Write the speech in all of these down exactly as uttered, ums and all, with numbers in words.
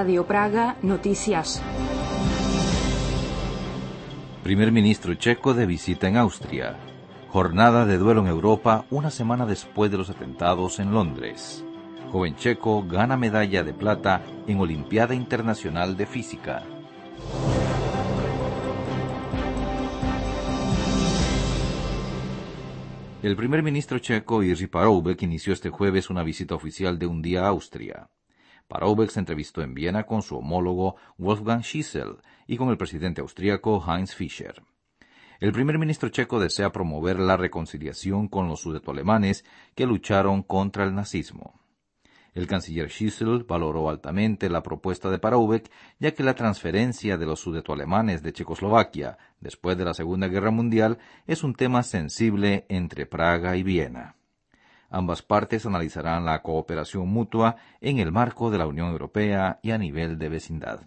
Radio Praga, noticias. Primer ministro checo de visita en Austria. Jornada de duelo en Europa una semana después de los atentados en Londres. Joven checo gana medalla de plata en Olimpiada Internacional de Física. El primer ministro checo Jiří Paroubek inició este jueves una visita oficial de un día a Austria. Paroubek se entrevistó en Viena con su homólogo Wolfgang Schüssel y con el presidente austríaco Heinz Fischer. El primer ministro checo desea promover la reconciliación con los sudetoalemanes que lucharon contra el nazismo. El canciller Schüssel valoró altamente la propuesta de Paroubek, ya que la transferencia de los sudetoalemanes de Checoslovaquia después de la Segunda Guerra Mundial es un tema sensible entre Praga y Viena. Ambas partes analizarán la cooperación mutua en el marco de la Unión Europea y a nivel de vecindad.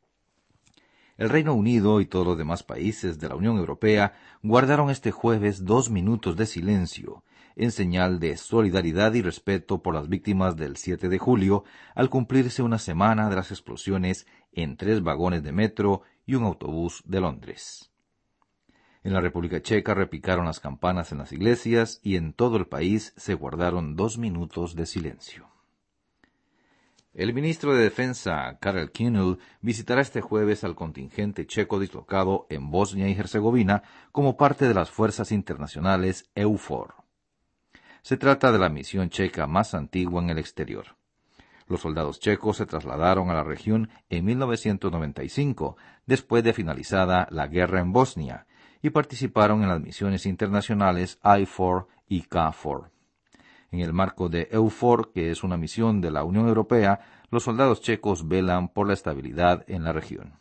El Reino Unido y todos los demás países de la Unión Europea guardaron este jueves dos minutos de silencio, en señal de solidaridad y respeto por las víctimas del siete de julio, al cumplirse una semana de las explosiones en tres vagones de metro y un autobús de Londres. En la República Checa repicaron las campanas en las iglesias y en todo el país se guardaron dos minutos de silencio. El ministro de Defensa, Karel Kühnel, visitará este jueves al contingente checo dislocado en Bosnia y Herzegovina como parte de las fuerzas internacionales EUFOR. Se trata de la misión checa más antigua en el exterior. Los soldados checos se trasladaron a la región en mil novecientos noventa y cinco, después de finalizada la guerra en Bosnia, y participaron en las misiones internacionales I F O R y K F O R. En el marco de EUFOR, que es una misión de la Unión Europea, los soldados checos velan por la estabilidad en la región.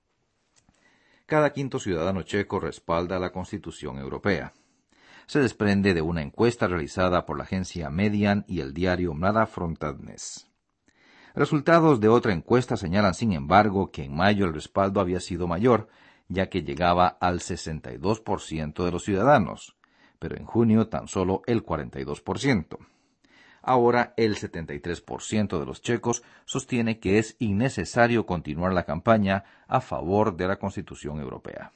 Cada quinto ciudadano checo respalda la Constitución Europea. Se desprende de una encuesta realizada por la agencia Median y el diario Mladá Fronta Dnes. Resultados de otra encuesta señalan, sin embargo, que en mayo el respaldo había sido mayor, ya que llegaba al sesenta y dos por ciento de los ciudadanos, pero en junio tan solo el cuarenta y dos por ciento. Ahora el setenta y tres por ciento de los checos sostiene que es innecesario continuar la campaña a favor de la Constitución Europea.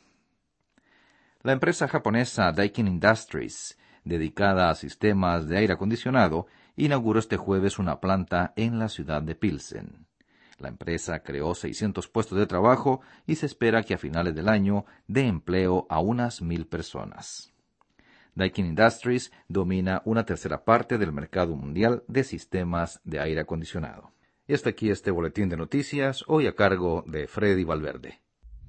La empresa japonesa Daikin Industries, dedicada a sistemas de aire acondicionado, inauguró este jueves una planta en la ciudad de Pilsen. La empresa creó seiscientos puestos de trabajo y se espera que a finales del año dé empleo a unas mil personas. Daikin Industries domina una tercera parte del mercado mundial de sistemas de aire acondicionado. Y hasta aquí este boletín de noticias, hoy a cargo de Freddy Valverde.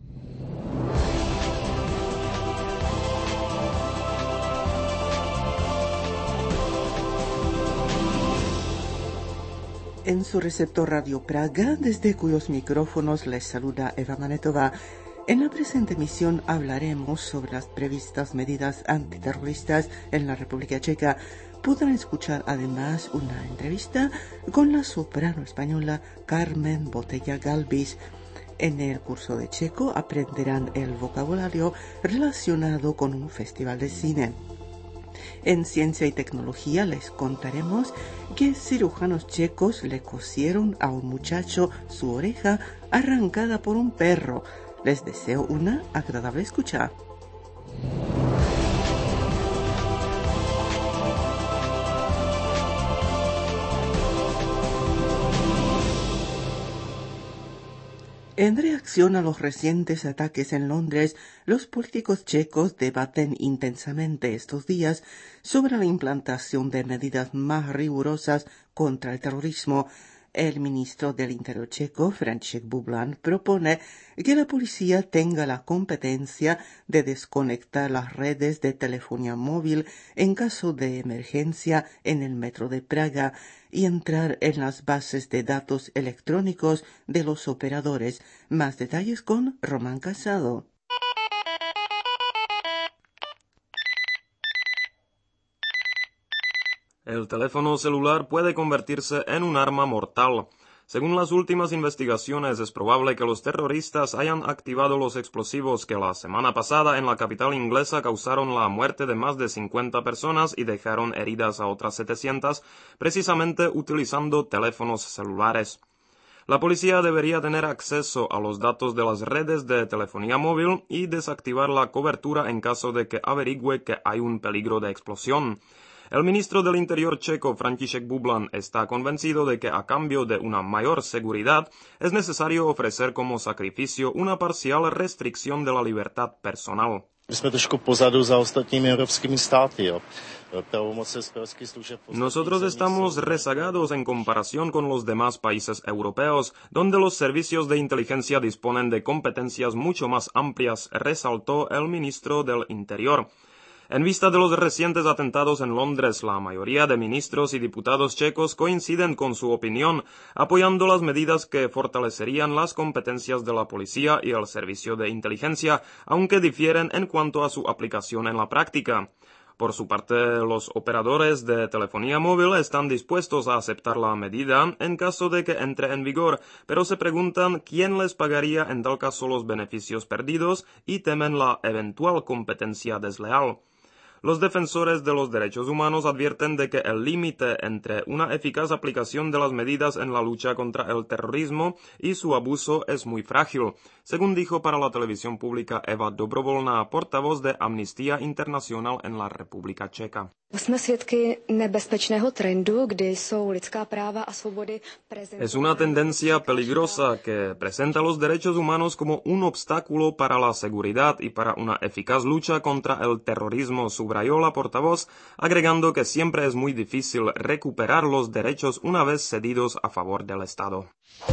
En su receptor Radio Praga, desde cuyos micrófonos les saluda Eva Manetova. En la presente emisión hablaremos sobre las previstas medidas antiterroristas en la República Checa. Podrán escuchar además una entrevista con la soprano española Carmen Botella Galvis. En el curso de checo aprenderán el vocabulario relacionado con un festival de cine. En Ciencia y Tecnología les contaremos que cirujanos checos le cosieron a un muchacho su oreja arrancada por un perro. Les deseo una agradable escucha. En reacción a los recientes ataques en Londres, los políticos checos debaten intensamente estos días sobre la implantación de medidas más rigurosas contra el terrorismo. El ministro del Interior checo, František Bublan, propone que la policía tenga la competencia de desconectar las redes de telefonía móvil en caso de emergencia en el metro de Praga y entrar en las bases de datos electrónicos de los operadores. Más detalles con Román Casado. El teléfono celular puede convertirse en un arma mortal. Según las últimas investigaciones, es probable que los terroristas hayan activado los explosivos que la semana pasada en la capital inglesa causaron la muerte de más de cincuenta personas y dejaron heridas a otras setecientas, precisamente utilizando teléfonos celulares. La policía debería tener acceso a los datos de las redes de telefonía móvil y desactivar la cobertura en caso de que averigüe que hay un peligro de explosión. El ministro del Interior checo, František Bublan, está convencido de que a cambio de una mayor seguridad es necesario ofrecer como sacrificio una parcial restricción de la libertad personal. Nosotros estamos rezagados en comparación con los demás países europeos, donde los servicios de inteligencia disponen de competencias mucho más amplias, resaltó el ministro del Interior. En vista de los recientes atentados en Londres, la mayoría de ministros y diputados checos coinciden con su opinión, apoyando las medidas que fortalecerían las competencias de la policía y el servicio de inteligencia, aunque difieren en cuanto a su aplicación en la práctica. Por su parte, los operadores de telefonía móvil están dispuestos a aceptar la medida en caso de que entre en vigor, pero se preguntan quién les pagaría en tal caso los beneficios perdidos y temen la eventual competencia desleal. Los defensores de los derechos humanos advierten de que el límite entre una eficaz aplicación de las medidas en la lucha contra el terrorismo y su abuso es muy frágil, según dijo para la televisión pública Eva Dobrovolná, portavoz de Amnistía Internacional en la República Checa. Es una tendencia peligrosa que presenta los derechos humanos como un obstáculo para la seguridad y para una eficaz lucha contra el terrorismo, subrayó la portavoz, agregando que siempre es muy difícil recuperar los derechos una vez cedidos a favor del Estado.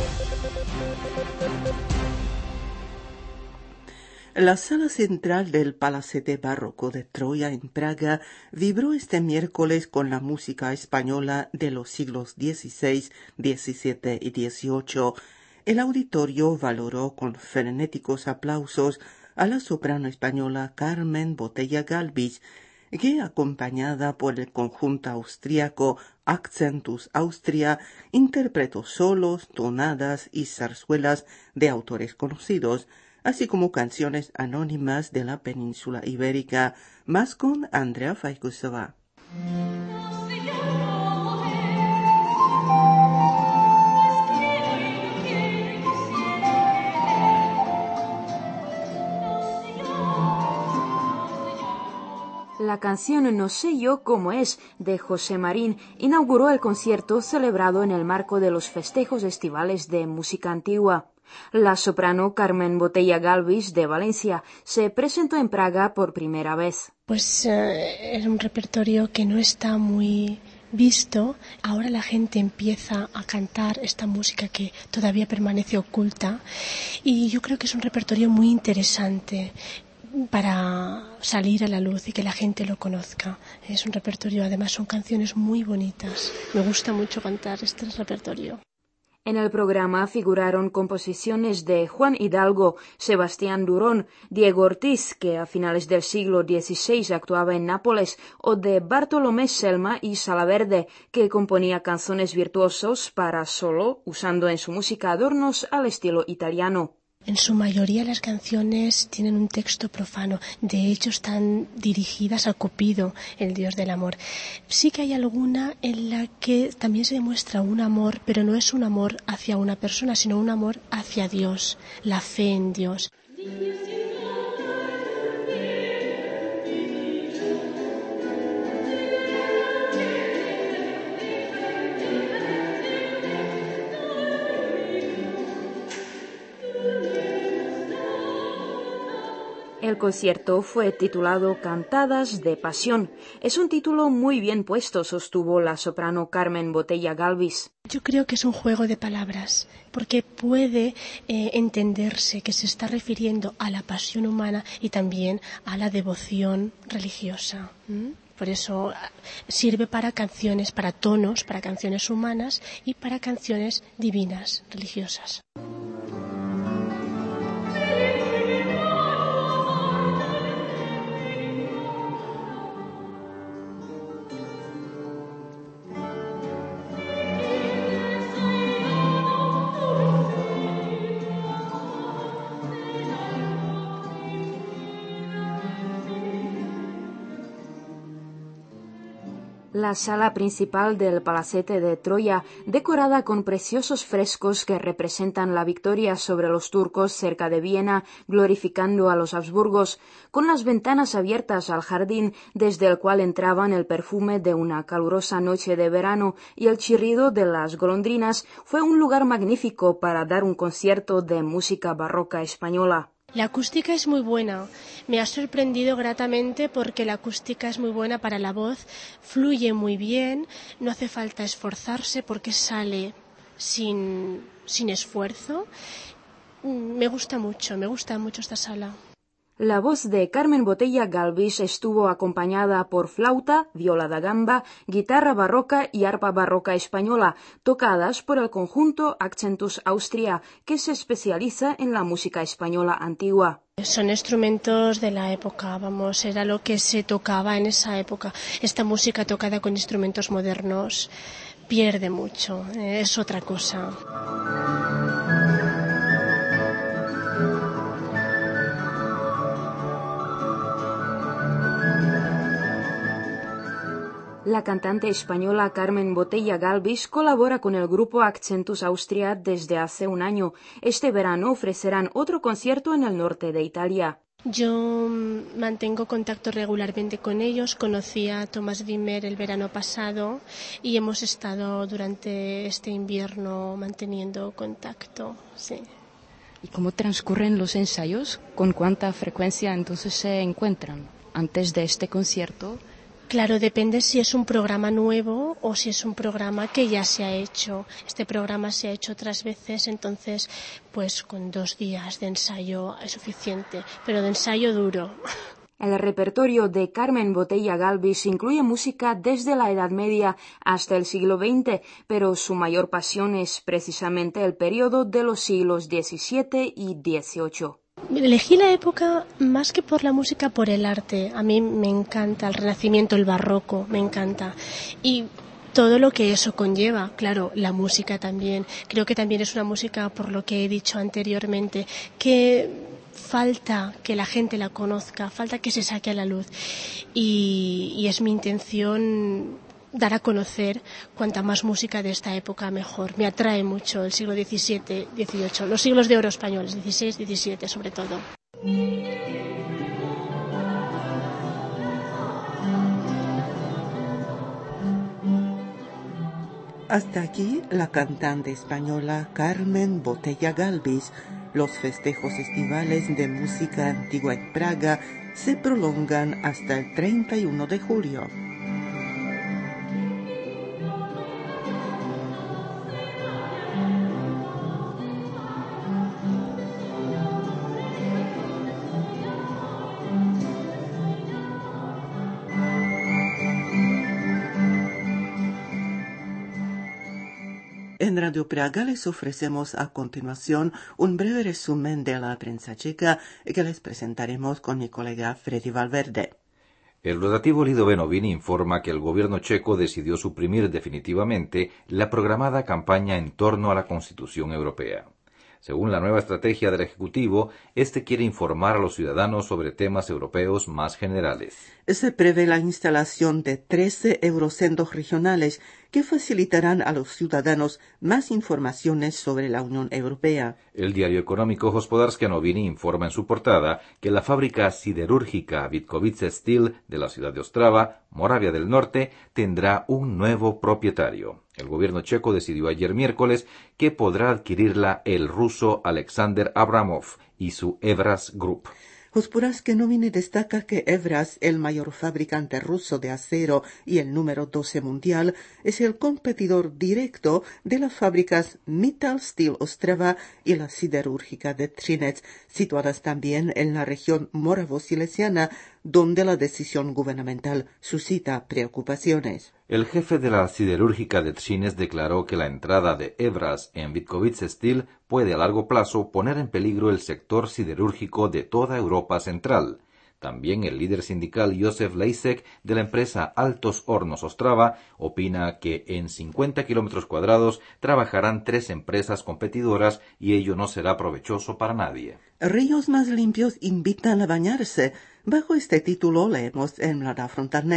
La sala central del Palacete Barroco de Troya en Praga vibró este miércoles con la música española de los siglos dieciséis, diecisiete y dieciocho. El auditorio valoró con frenéticos aplausos a la soprano española Carmen Botella Galvis, que, acompañada por el conjunto austríaco Accentus Austria, interpretó solos, tonadas y zarzuelas de autores conocidos, así como canciones anónimas de la península ibérica, más con Andrea Faikusova. La canción No sé yo cómo es, de José Marín, inauguró el concierto celebrado en el marco de los festejos estivales de música antigua. La soprano Carmen Botella Galvis, de Valencia, se presentó en Praga por primera vez. Pues eh, era un repertorio que no está muy visto. Ahora la gente empieza a cantar esta música que todavía permanece oculta, y yo creo que es un repertorio muy interesante para salir a la luz y que la gente lo conozca. Es un repertorio, además son canciones muy bonitas. Me gusta mucho cantar este repertorio. En el programa figuraron composiciones de Juan Hidalgo, Sebastián Durón, Diego Ortiz, que a finales del siglo dieciséis actuaba en Nápoles, o de Bartolomé Selma y Salaverde, que componía canciones virtuosos para solo, usando en su música adornos al estilo italiano. En su mayoría las canciones tienen un texto profano, de hecho están dirigidas a Cupido, el dios del amor. Sí que hay alguna en la que también se demuestra un amor, pero no es un amor hacia una persona, sino un amor hacia Dios, la fe en Dios. El concierto fue titulado Cantadas de Pasión. Es un título muy bien puesto, sostuvo la soprano Carmen Botella Galvis. Yo creo que es un juego de palabras, porque puede eh, entenderse que se está refiriendo a la pasión humana y también a la devoción religiosa. ¿Mm? Por eso sirve para canciones, para tonos, para canciones humanas y para canciones divinas, religiosas. La sala principal del Palacete de Troya, decorada con preciosos frescos que representan la victoria sobre los turcos cerca de Viena, glorificando a los Habsburgos, con las ventanas abiertas al jardín, desde el cual entraban el perfume de una calurosa noche de verano y el chirrido de las golondrinas, fue un lugar magnífico para dar un concierto de música barroca española. La acústica es muy buena, me ha sorprendido gratamente porque la acústica es muy buena para la voz, fluye muy bien, no hace falta esforzarse porque sale sin, sin esfuerzo. Me gusta mucho, me gusta mucho esta sala. La voz de Carmen Botella Galvis estuvo acompañada por flauta, viola da gamba, guitarra barroca y arpa barroca española, tocadas por el conjunto Accentus Austria, que se especializa en la música española antigua. Son instrumentos de la época, vamos, era lo que se tocaba en esa época. Esta música tocada con instrumentos modernos pierde mucho, es otra cosa. La cantante española Carmen Botella Galvis colabora con el grupo Accentus Austria desde hace un año. Este verano ofrecerán otro concierto en el norte de Italia. Yo mantengo contacto regularmente con ellos. Conocí a Thomas Wimmer el verano pasado y hemos estado durante este invierno manteniendo contacto. Sí. ¿Y cómo transcurren los ensayos? ¿Con cuánta frecuencia entonces se encuentran antes de este concierto? Claro, depende si es un programa nuevo o si es un programa que ya se ha hecho. Este programa se ha hecho otras veces, entonces pues con dos días de ensayo es suficiente, pero de ensayo duro. El repertorio de Carmen Botella Galvis incluye música desde la Edad Media hasta el siglo veinte, pero su mayor pasión es precisamente el periodo de los siglos diecisiete y dieciocho. Elegí la época más que por la música, por el arte. A mí me encanta el Renacimiento, el Barroco, me encanta. Y todo lo que eso conlleva, claro, la música también. Creo que también es una música, por lo que he dicho anteriormente, que falta que la gente la conozca, falta que se saque a la luz. Y, y es mi intención dar a conocer cuanta más música de esta época mejor. Me atrae mucho el siglo diecisiete, dieciocho, los siglos de oro españoles, dieciséis, diecisiete sobre todo. Hasta aquí la cantante española Carmen Botella Galvis. Los festejos estivales de música antigua en Praga se prolongan hasta el treinta y uno de julio. En Radio Praga les ofrecemos a continuación un breve resumen de la prensa checa que les presentaremos con mi colega Freddy Valverde. El rotativo Lido Benovini informa que el gobierno checo decidió suprimir definitivamente la programada campaña en torno a la Constitución Europea. Según la nueva estrategia del Ejecutivo, este quiere informar a los ciudadanos sobre temas europeos más generales. Se prevé la instalación de trece eurocentros regionales que facilitarán a los ciudadanos más informaciones sobre la Unión Europea. El diario económico Hospodarsky Noviny informa en su portada que la fábrica siderúrgica Vítkovice Steel de la ciudad de Ostrava, Moravia del Norte, tendrá un nuevo propietario. El gobierno checo decidió ayer miércoles que podrá adquirirla el ruso Alexander Abramov y su Evraz Group. Hospodarsky Noviny destaca que Evraz, el mayor fabricante ruso de acero y el número doce mundial, es el competidor directo de las fábricas Mittal Steel Ostrava y la siderúrgica de Třinec, situadas también en la región moravo-silesiana, donde la decisión gubernamental suscita preocupaciones. El jefe de la siderúrgica de Třinec declaró que la entrada de Evraz en Vítkovice Steel puede a largo plazo poner en peligro el sector siderúrgico de toda Europa Central. También el líder sindical Josef Leisek de la empresa Altos Hornos Ostrava opina que en cincuenta kilómetros cuadrados trabajarán tres empresas competidoras y ello no será provechoso para nadie. Ríos más limpios invitan a bañarse. Bajo este título leemos en la Frontarnés: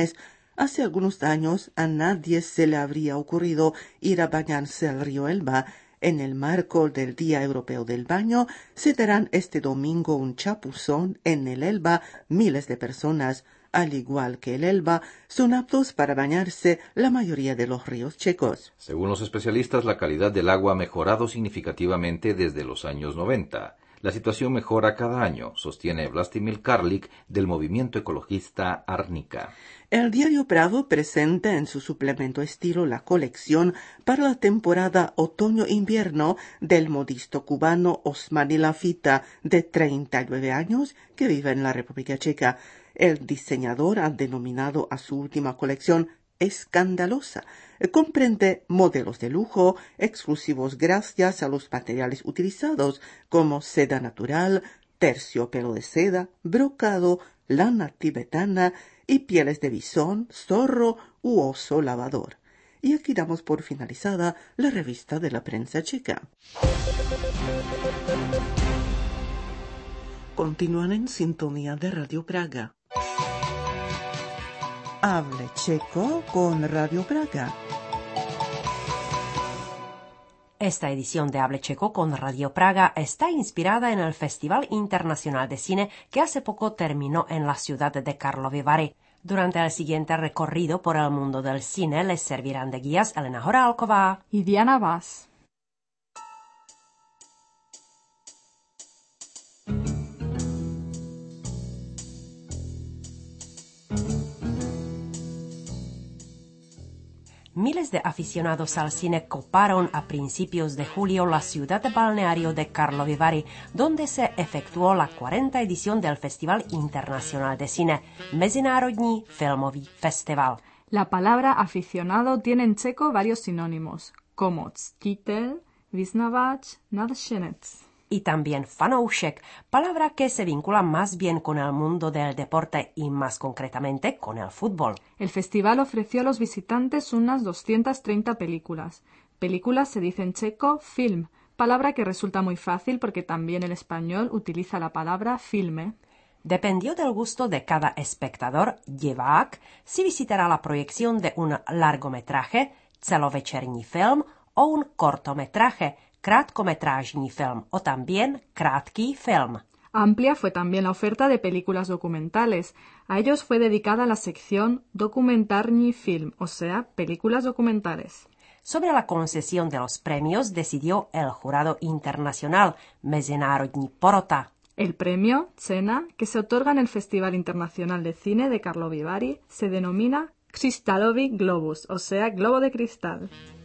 Hace algunos años a nadie se le habría ocurrido ir a bañarse al río Elba. En el marco del Día Europeo del Baño, se darán este domingo un chapuzón en el Elba. Miles de personas, al igual que el Elba, son aptos para bañarse la mayoría de los ríos checos. Según los especialistas, la calidad del agua ha mejorado significativamente desde los años noventa. La situación mejora cada año, sostiene Vlastimil Karlik del movimiento ecologista Arnica. El diario Bravo presenta en su suplemento estilo la colección para la temporada otoño-invierno del modisto cubano Osmani Lafita, de treinta y nueve años, que vive en la República Checa. El diseñador ha denominado a su última colección escandalosa. Comprende modelos de lujo, exclusivos gracias a los materiales utilizados, como seda natural, terciopelo de seda, brocado, lana tibetana y pieles de bisón, zorro u oso lavador. Y aquí damos por finalizada la revista de la prensa checa. Continúan en sintonía de Radio Praga. Hable checo con Radio Praga. Esta edición de Hable Checo con Radio Praga está inspirada en el Festival Internacional de Cine que hace poco terminó en la ciudad de Karlovy Vary. Durante el siguiente recorrido por el mundo del cine les servirán de guías Elena Horálková y Diana Vaz. Miles de aficionados al cine coparon a principios de julio la ciudad de balneario de Karlovy Vary, donde se efectuó la cuarta edición del Festival Internacional de Cine, Mezinárodní filmový festival. La palabra aficionado tiene en checo varios sinónimos, como ctitel, vyznavač, nadšenec. Y también fanoušek, palabra que se vincula más bien con el mundo del deporte y más concretamente con el fútbol. El festival ofreció a los visitantes unas doscientas treinta películas. Películas se dice en checo film, palabra que resulta muy fácil porque también el español utiliza la palabra filme. Dependió del gusto de cada espectador, divák, si visitará la proyección de un largometraje, celovečerní film, o un cortometraje, krátkometrážní film, o también krátký film. Amplia fue también la oferta de películas documentales. A ellos fue dedicada la sección Dokumentární film, o sea, películas documentales. Sobre la concesión de los premios decidió el jurado internacional Mezinárodní porota. El premio, cena, que se otorga en el Festival Internacional de Cine de Karlovy Vary, se denomina Krystalový globus, o sea, globo de cristal.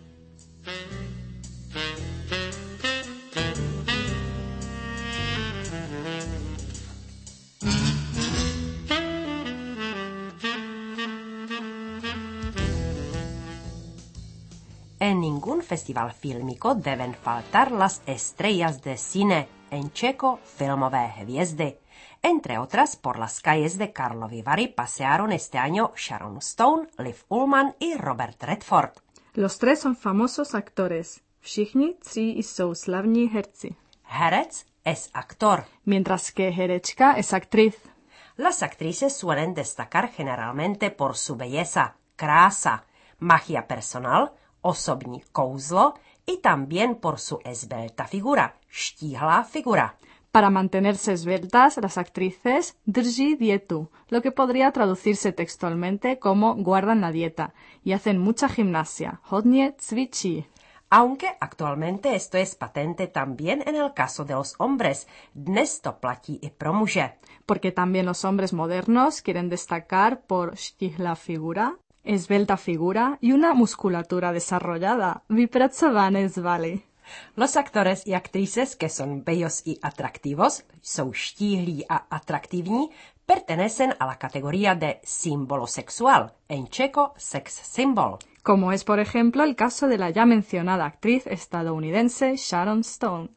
En ningún festival fílmico deben faltar las estrellas de cine, en checo filmové hvězdy. Entre otras, por las calles de Karlovy Vary pasearon este año Sharon Stone, Liv Ullmann y Robert Redford. Los tres son famosos actores. Všichni tři jsou slavní herci. Herec es actor, mientras que herečka es actriz. Las actrices suelen destacar generalmente por su belleza, krása, magia personal, osobní kouzlo y también por su esbelta figura, štíhlá figura. Para mantenerse esbeltas, las actrices drží dietu, lo que podría traducirse textualmente como guardan la dieta, y hacen mucha gimnasia, hodně cvičí. Aunque actualmente esto es patente también en el caso de los hombres, dnes to platí i pro muže. Porque también los hombres modernos quieren destacar por štíhlá figura, esbelta figura y una musculatura desarrollada, vypracované svaly. Los actores y actrices que son bellos y atractivos, jsou štíhlí a atraktivní, pertenecen a la categoría de símbolo sexual, en checo sex symbol. Como es, por ejemplo, el caso de la ya mencionada actriz estadounidense Sharon Stone.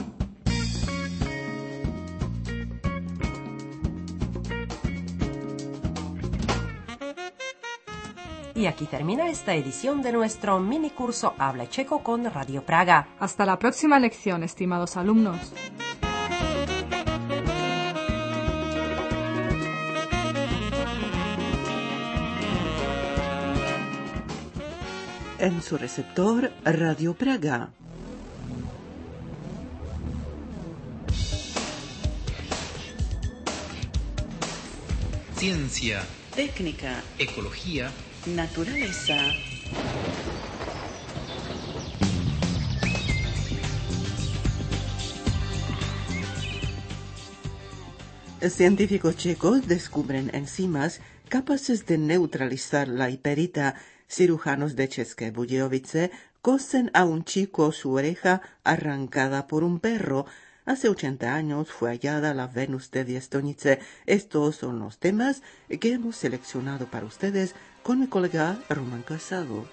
Y aquí termina esta edición de nuestro mini curso Hable Checo con Radio Praga. Hasta la próxima lección, estimados alumnos. en su receptor Radio Praga. Ciencia, técnica, ecología, naturaleza. Científicos checos descubren enzimas capaces de neutralizar la hiperita. Cirujanos de České Budějovice cosen a un chico su oreja arrancada por un perro. Hace ochenta años fue hallada la Venus de Viestonice. Estos son los temas que hemos seleccionado para ustedes con mi colega Román Casado.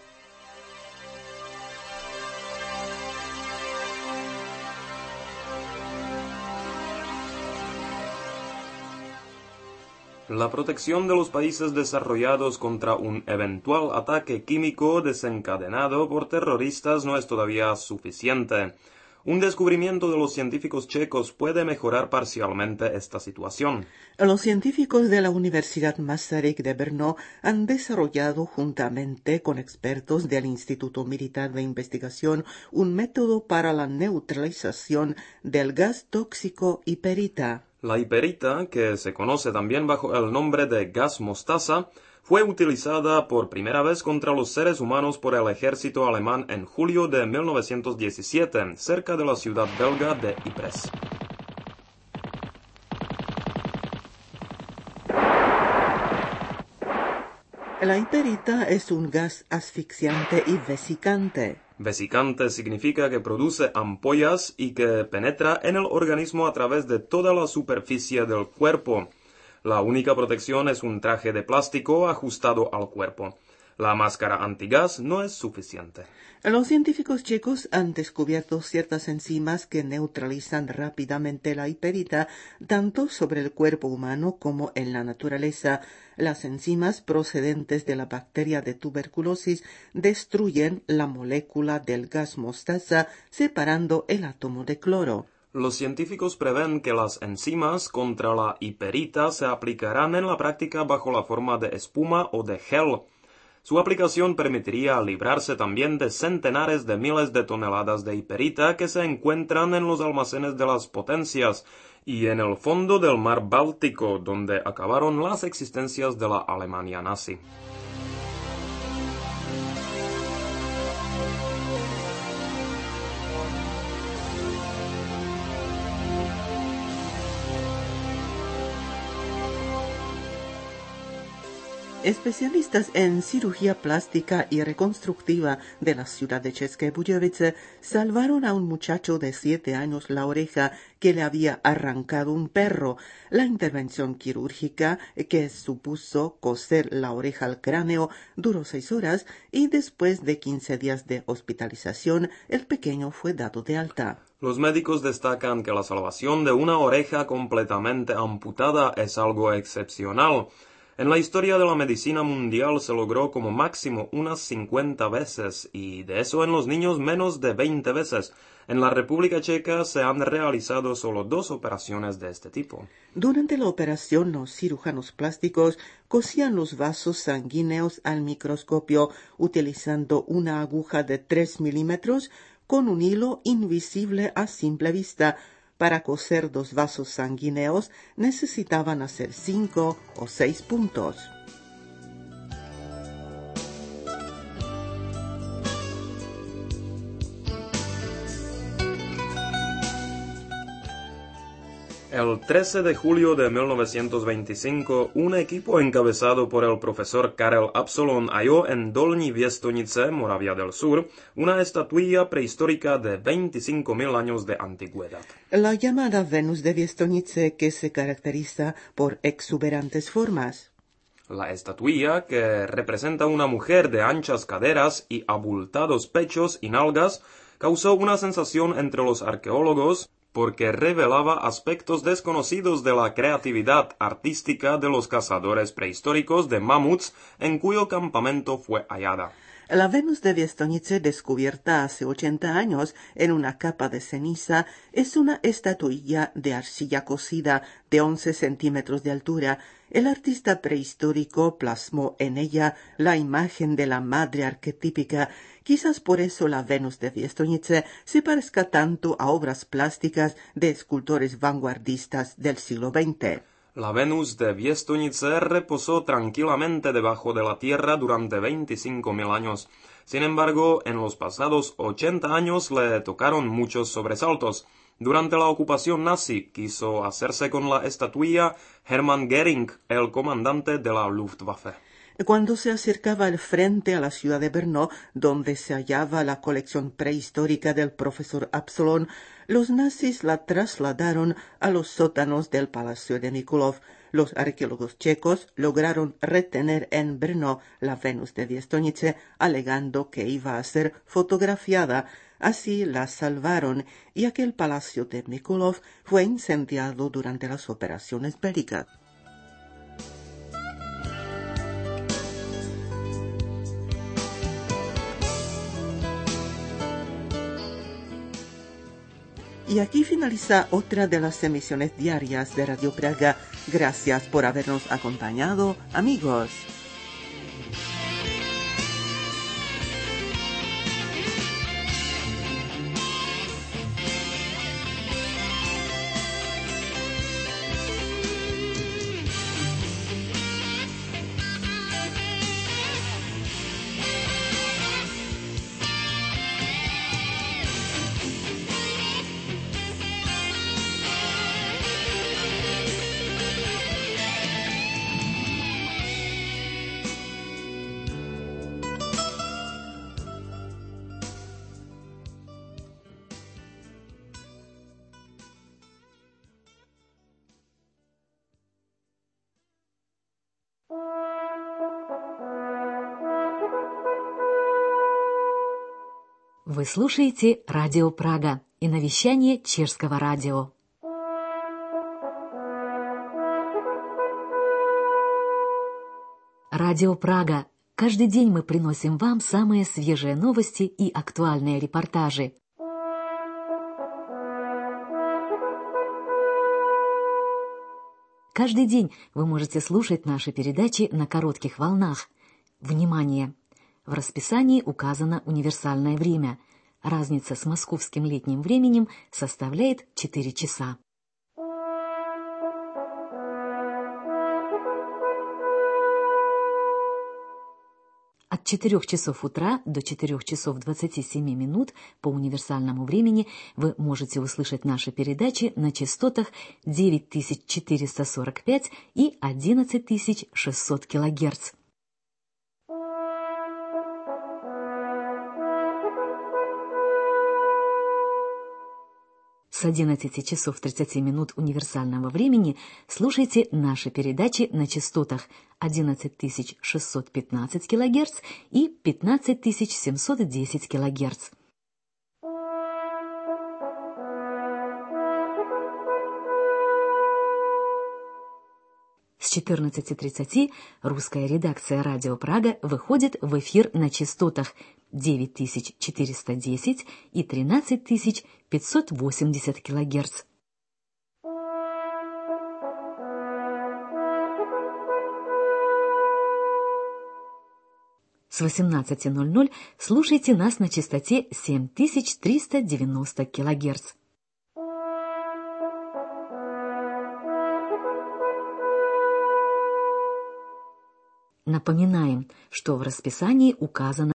La protección de los países desarrollados contra un eventual ataque químico desencadenado por terroristas no es todavía suficiente. Un descubrimiento de los científicos checos puede mejorar parcialmente esta situación. Los científicos de la Universidad Masaryk de Brno han desarrollado juntamente con expertos del Instituto Militar de Investigación un método para la neutralización del gas tóxico hiperita. La hiperita, que se conoce también bajo el nombre de gas mostaza, fue utilizada por primera vez contra los seres humanos por el ejército alemán en julio de mil novecientos diecisiete, cerca de la ciudad belga de Ypres. La hiperita es un gas asfixiante y vesicante. Vesicante significa que produce ampollas y que penetra en el organismo a través de toda la superficie del cuerpo. La única protección es un traje de plástico ajustado al cuerpo. La máscara antigas no es suficiente. Los científicos checos han descubierto ciertas enzimas que neutralizan rápidamente la hiperita, tanto sobre el cuerpo humano como en la naturaleza. Las enzimas procedentes de la bacteria de tuberculosis destruyen la molécula del gas mostaza, separando el átomo de cloro. Los científicos prevén que las enzimas contra la hiperita se aplicarán en la práctica bajo la forma de espuma o de gel. Su aplicación permitiría librarse también de centenares de miles de toneladas de hiperita que se encuentran en los almacenes de las potencias y en el fondo del mar Báltico, donde acabaron las existencias de la Alemania nazi. Especialistas en cirugía plástica y reconstructiva de la ciudad de České Budějovice salvaron a un muchacho de siete años la oreja que le había arrancado un perro. La intervención quirúrgica, que supuso coser la oreja al cráneo, duró seis horas y después de quince días de hospitalización, el pequeño fue dado de alta. Los médicos destacan que la salvación de una oreja completamente amputada es algo excepcional. En la historia de la medicina mundial se logró como máximo unas cincuenta veces, y de eso en los niños menos de veinte veces. En la República Checa se han realizado solo dos operaciones de este tipo. Durante la operación, los cirujanos plásticos cosían los vasos sanguíneos al microscopio utilizando una aguja de tres milímetros con un hilo invisible a simple vista. Para coser dos vasos sanguíneos necesitaban hacer cinco o seis puntos. El trece de julio de mil novecientos veinticinco, un equipo encabezado por el profesor Karel Absolon halló en Dolní Viestonice, Moravia del Sur, una estatuilla prehistórica de veinticinco mil años de antigüedad. La llamada Venus de Viestonice, que se caracteriza por exuberantes formas. La estatuilla, que representa una mujer de anchas caderas y abultados pechos y nalgas, causó una sensación entre los arqueólogos porque revelaba aspectos desconocidos de la creatividad artística de los cazadores prehistóricos de mamuts en cuyo campamento fue hallada. La Venus de Viestonice, descubierta hace ochenta años en una capa de ceniza, es una estatuilla de arcilla cocida de once centímetros de altura. El artista prehistórico plasmó en ella la imagen de la madre arquetípica. Quizás por eso la Venus de Viestonice se parezca tanto a obras plásticas de escultores vanguardistas del siglo veinte. La Venus de Viestonice reposó tranquilamente debajo de la tierra durante veinticinco mil años. Sin embargo, en los pasados ochenta años le tocaron muchos sobresaltos. Durante la ocupación nazi quiso hacerse con la estatuilla Hermann Göring, el comandante de la Luftwaffe. Cuando se acercaba al frente a la ciudad de Brno, donde se hallaba la colección prehistórica del profesor Absalon, los nazis la trasladaron a los sótanos del Palacio de Mikulov. Los arqueólogos checos lograron retener en Brno la Venus de Viestonice, alegando que iba a ser fotografiada. Así la salvaron, y aquel Palacio de Mikulov fue incendiado durante las operaciones bélicas. Y aquí finaliza otra de las emisiones diarias de Radio Praga. Gracias por habernos acompañado, amigos. Вы слушаете Радио Прага и навещание Чешского радио. Радио Прага. Каждый день мы приносим вам самые свежие новости и актуальные репортажи. Каждый день вы можете слушать наши передачи на коротких волнах. Внимание! В расписании указано универсальное время. Разница с московским летним временем составляет четыре часа. От четырёх часов утра до четырёх часов двадцати семи минут по универсальному времени вы можете услышать наши передачи на частотах девять тысяч четыреста сорок пять и одиннадцать тысяч шестьсот килогерц. С одиннадцати часов тридцати минут универсального времени слушайте наши передачи на частотах одиннадцать тысяч шестьсот пятнадцать килогерц и пятнадцать тысяч семьсот десять килогерц. С четырнадцати тридцати русская редакция Радио Прага выходит в эфир на частотах девять тысяч четыреста десять и тринадцать тысяч пятьсот восемьдесят килогерц. С восемнадцати ноль-ноль слушайте нас на частоте семь тысяч триста девяносто килогерц. Напоминаем, что в расписании указано